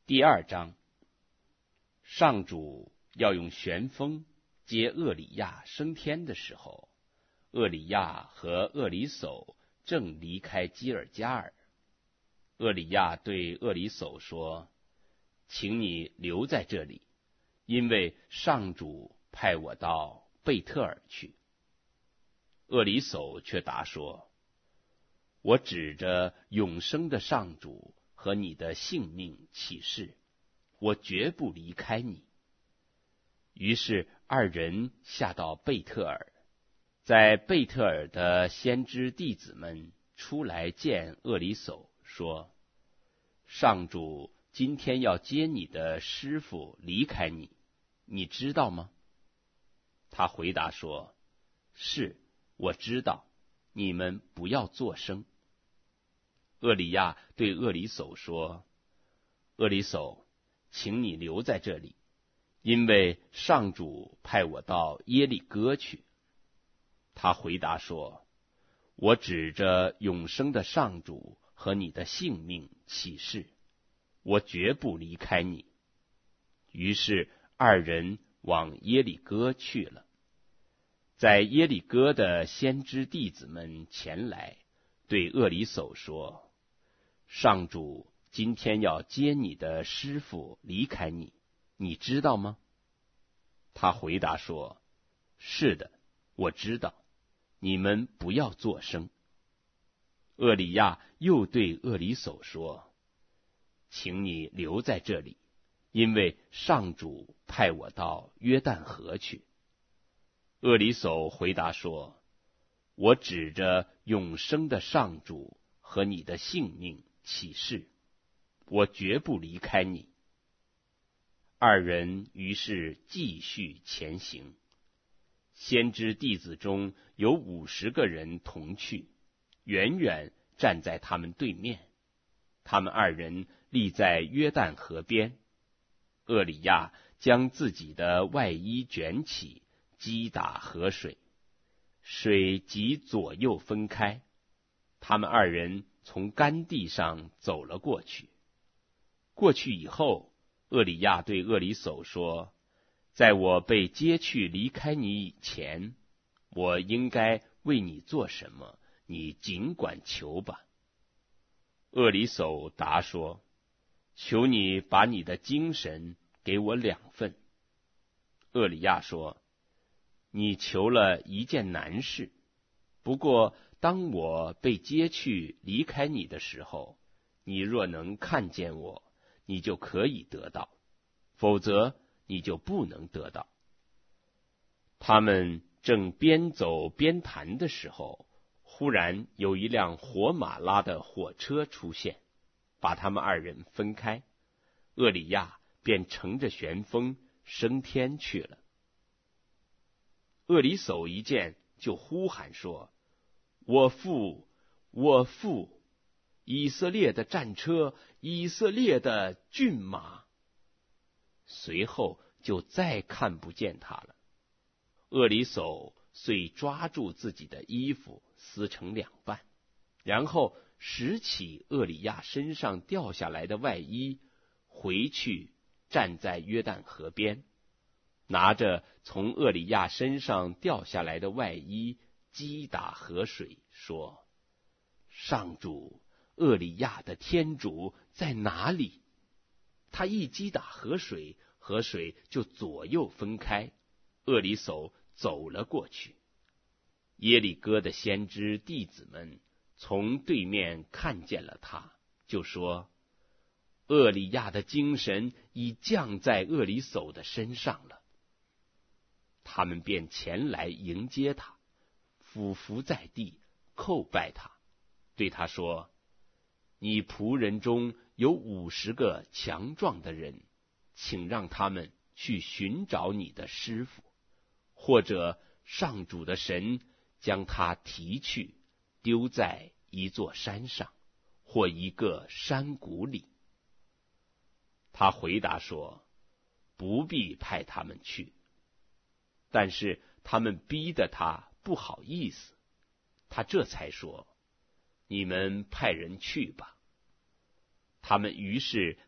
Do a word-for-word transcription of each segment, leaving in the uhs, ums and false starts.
第二章，上主要用旋风接厄里亚升天的时候，厄里亚和厄里叟正离开基尔加尔。厄里亚对厄里叟说：请你留在这里，因为上主派我到贝特尔去。厄里叟却答说：我指着永生的上主和你的性命起誓，我绝不离开你。于是二人下到贝特尔，在贝特尔的先知弟子们出来见厄里叟，说：上主今天要接你的师傅离开你，你知道吗？他回答说：是，我知道，你们不要作声。厄里亚对厄里叟说：厄里叟，请你留在这里，因为上主派我到耶利哥去。他回答说：我指着永生的上主和你的性命起誓，我绝不离开你。于是二人往耶利哥去了。在耶利哥的先知弟子们前来，对厄里叟说：上主今天要接你的师傅离开你，你知道吗？他回答说：是的，我知道，你们不要作声。厄里亚又对厄里叟说：请你留在这里，因为上主派我到约旦河去。厄里叟回答说：我指着永生的上主和你的性命起誓，我绝不离开你。二人于是继续前行。先知弟子中有五十个人同去，远远站在他们对面。他们二人立在约旦河边。厄里亚将自己的外衣卷起，击打河水，水即左右分开。他们二人从干地上走了过去。过去以后，厄里亚对厄里叟说：在我被接去离开你以前，我应该为你做什么，你尽管求吧。厄里叟答说：求你把你的精神给我两份。厄里亚说：你求了一件难事，不过当我被接去离开你的时候，你若能看见我，你就可以得到，否则你就不能得到。他们正边走边谈的时候，忽然有一辆火马拉的火车出现，把他们二人分开。厄里亚便乘着旋风升天去了。厄里叟一见，就呼喊说：我父，我父，以色列的战车，以色列的骏马。随后就再看不见他了。厄里叟遂抓住自己的衣服，撕成两半，然后拾起厄里亚身上掉下来的外衣，回去站在约旦河边，拿着从厄里亚身上掉下来的外衣击打河水，说：上主，厄里亚的天主在哪里？他一击打河水，河水就左右分开，厄里叟走了过去。耶利哥的先知弟子们从对面看见了他，就说：厄里亚的精神已降在厄里叟的身上了。他们便前来迎接他，俯伏在地，叩拜他，对他说：你仆人中有五十个强壮的人，请让他们去寻找你的师傅，或者上主的神将他提去，丢在一座山上，或一个山谷里。他回答说：不必派他们去。但是他们逼得他不好意思，他这才说：你们派人去吧。他们于是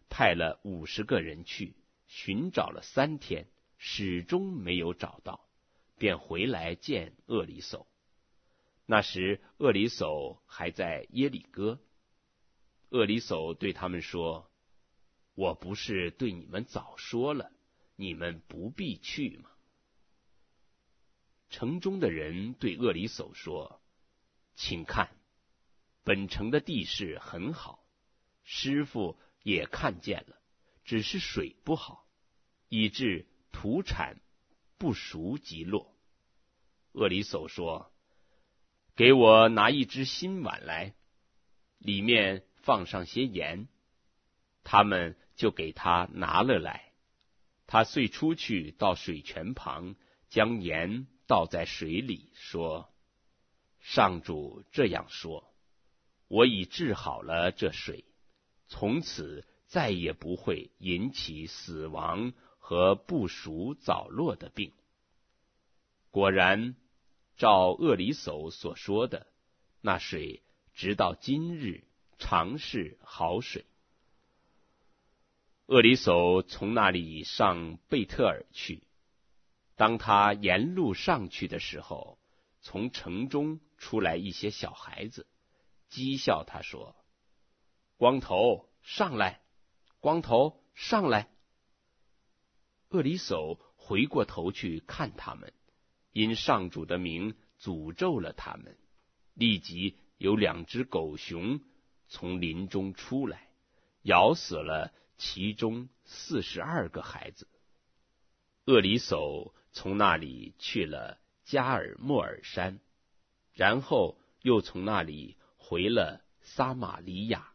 派了五十个人去寻找了三天，始终没有找到，便回来见厄里叟。那时厄里叟还在耶里哥。厄里叟对他们说：我不是对你们早说了，你们不必去吗？城中的人对厄里叟说：请看，本城的地势很好，师傅也看见了，只是水不好，以致土产不熟即落。厄里叟说：给我拿一只新碗来，里面放上些盐。他们就给他拿了来。他遂出去到水泉旁，将盐倒在水里，说：上主这样说，我已治好了这水，从此再也不会引起死亡和不熟早落的病。果然，照厄里叟所说的，那水直到今日常是好水。厄里叟从那里上贝特尔去，当他沿路上去的时候，从城中出来一些小孩子，讥笑他说：光头上来，光头上来。厄里叟回过头去看他们，因上主的名诅咒了他们。立即有两只狗熊从林中出来，咬死了其中四十二个孩子。厄里叟从那里去了加尔默尔山，然后又从那里回了撒玛利亚。